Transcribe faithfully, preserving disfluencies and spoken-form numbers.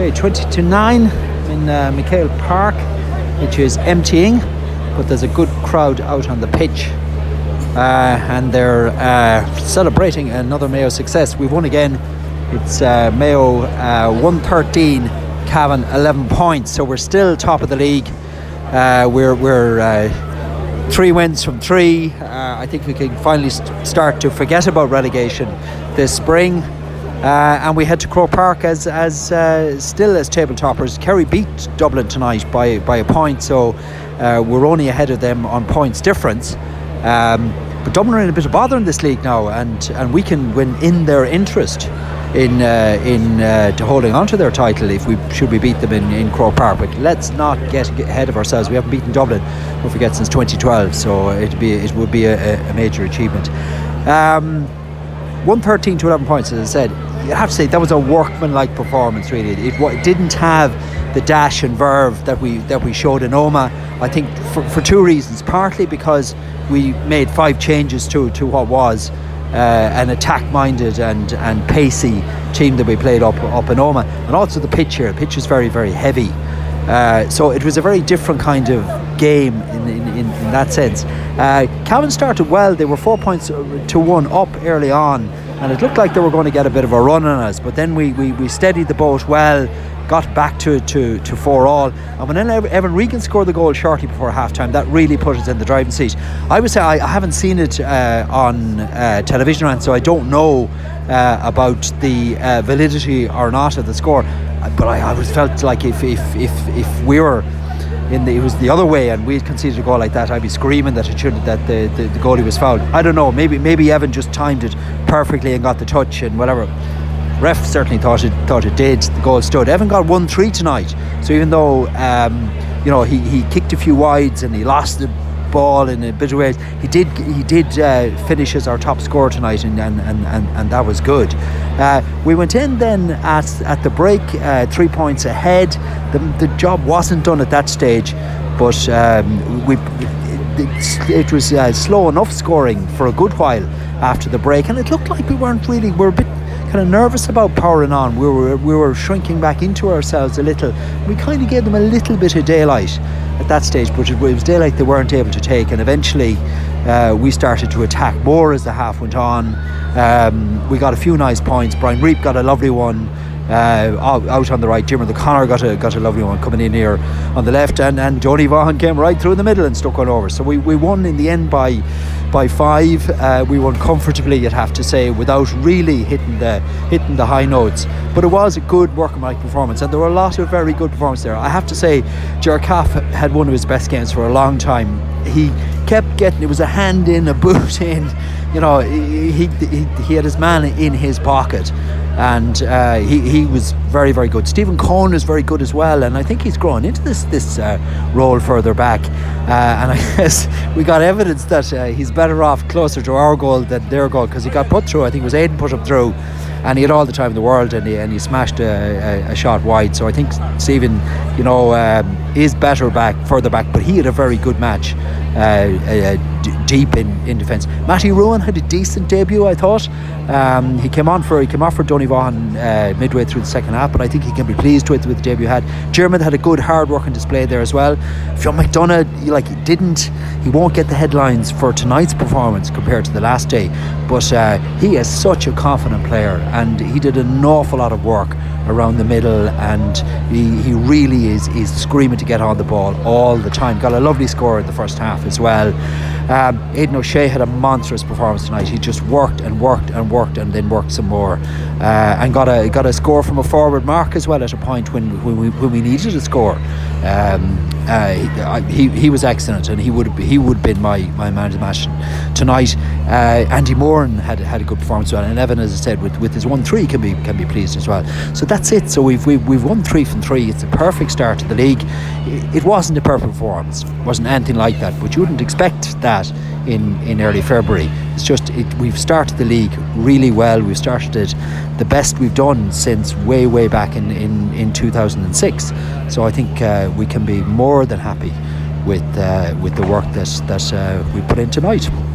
Okay, twenty to nine in uh, McHale Park, which is emptying, but there's a good crowd out on the pitch, uh, and they're uh, celebrating another Mayo success. We've won again. It's uh, Mayo uh, one thirteen, Cavan eleven points, so we're still top of the league. Uh, we're we're uh, three wins from three. Uh, I think we can finally st- start to forget about relegation this spring. Uh, and we head to Croke Park as as uh, still as table toppers. Kerry beat Dublin tonight by by a point, so uh, we're only ahead of them on points difference. Um, but Dublin are in a bit of bother in this league now, and, and we can win in their interest in uh, in uh, to holding on to their title if we should we beat them in, in Croke Park. But let's not get ahead of ourselves. We haven't beaten Dublin, don't forget, since twenty twelve, so it'd be it would be a, a major achievement. Um, one thirteen to eleven points, as I said. You have to say that was a workmanlike performance. Really, it, it didn't have the dash and verve that we that we showed in Omagh. I think for, for two reasons. Partly because we made five changes to to what was uh, an attack-minded and and pacey team that we played up up in Omagh, and also the pitch here. The pitch is very very heavy, uh, so it was a very different kind of game in in, in, in that sense. Uh, Cavan started well. They were four points to one up early on, and it looked like they were going to get a bit of a run on us, but then we, we, we steadied the boat well, got back to, to, to four all, and when Evan Regan scored the goal shortly before half time, that really put us in the driving seat. I would say I, I haven't seen it uh, on uh, television, and so I don't know uh, about the uh, validity or not of the score, but I always felt like if if, if, if we were in the, it was the other way and we conceded a goal like that, I'd be screaming that it should that the, the, the goalie was fouled. I don't know, maybe maybe Evan just timed it perfectly and got the touch and whatever. Ref certainly thought it thought it did. The goal stood. Evan got one three tonight, so even though um, you know he, he kicked a few wides and he lost the ball in a bit of ways, he did he did uh, finish as our top scorer tonight, and and, and, and, and that was good. Uh, we went in then at at the break uh, three points ahead. The, the job wasn't done at that stage, but um, we it, it was uh, slow enough scoring for a good while after the break, and it looked like we weren't really we were a bit kind of nervous about powering on. We were we were shrinking back into ourselves a little. We kind of gave them a little bit of daylight at that stage, but it was daylight they weren't able to take, and eventually uh, we started to attack more as the half went on. Um, we got a few nice points. Brian Reap got a lovely one uh, out on the right. Jim O'Connor got a got a lovely one coming in here on the left, and and Johnny Vaughan came right through the middle and stuck one over. So we, we won in the end by by five. Uh, we won comfortably, you'd have to say, without really hitting the hitting the high notes. But it was a good workmanlike performance, and there were a lot of very good performances there. I have to say, Ger Caff had one of his best games for a long time. He kept getting, it was a hand in, a boot in, you know, he he, he, he had his man in his pocket, and uh, he, he was very very good. Stephen Cohn is very good as well, and I think he's grown into this this uh, role further back, uh, and I guess we got evidence that uh, he's better off closer to our goal than their goal, because he got put through. I think it was Aidan put him through, and he had all the time in the world, and he, and he smashed a, a, a shot wide. So I think Stephen, you know, um, is better back, further back, but he had a very good match, uh, uh, d- deep in, in defence. Matty Ruan had a decent debut, I thought. Um, he came on for he came off for Donny Vaughan uh, midway through the second half, but I think he can be pleased with with the debut he had. German had a good hard working display there as well. Fionn McDonagh, like he didn't, he won't get the headlines for tonight's performance compared to the last day, but uh, he is such a confident player, and he did an awful lot of work around the middle, and he, he really is is screaming to get on the ball all the time. Got a lovely score in the first half as well. Um, Aidan O'Shea had a monstrous performance tonight. He just worked and worked and worked and then worked some more, uh, and got a got a score from a forward mark as well at a point when when we, when we needed a score. Um, uh, he he was excellent, and he would have he would have been my, my man of the match tonight. Uh, Andy Moran had had a good performance as well, and Evan, as I said, with, with his one three can be can be pleased as well. So that's it. So we've we've, we've won three from three. It's a perfect start to the league. It wasn't a perfect performance, it wasn't anything like that, but you wouldn't expect that in, in early February. It's just it, we've started the league really well. We've started it the best we've done since way way back in, in, in two thousand six. So I think uh, we can be more than happy with uh, with the work that that uh, we put in tonight.